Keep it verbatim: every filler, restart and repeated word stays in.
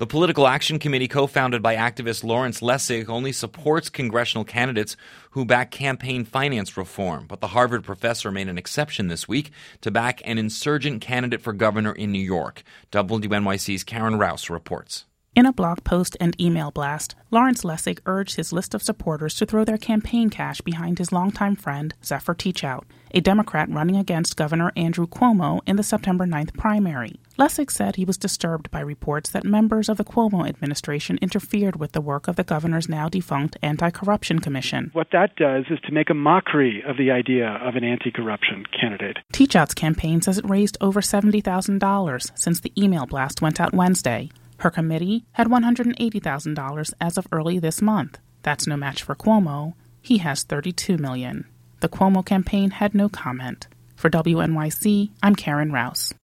The Political Action Committee, co-founded by activist Lawrence Lessig, only supports congressional candidates who back campaign finance reform. But the Harvard professor made an exception this week to back an insurgent candidate for governor in New York. W N Y C's Karen Rouse reports. In a blog post and email blast, Lawrence Lessig urged his list of supporters to throw their campaign cash behind his longtime friend, Zephyr Teachout, a Democrat running against Governor Andrew Cuomo in the September ninth primary. Lessig said he was disturbed by reports that members of the Cuomo administration interfered with the work of the governor's now-defunct Anti-Corruption Commission. What that does is to make a mockery of the idea of an anti-corruption candidate. Teachout's campaign says it raised over seventy thousand dollars since the email blast went out Wednesday. Her committee had one hundred eighty thousand dollars as of early this month. That's no match for Cuomo. He has thirty-two million dollars. The Cuomo campaign had no comment. For W N Y C, I'm Karen Rouse.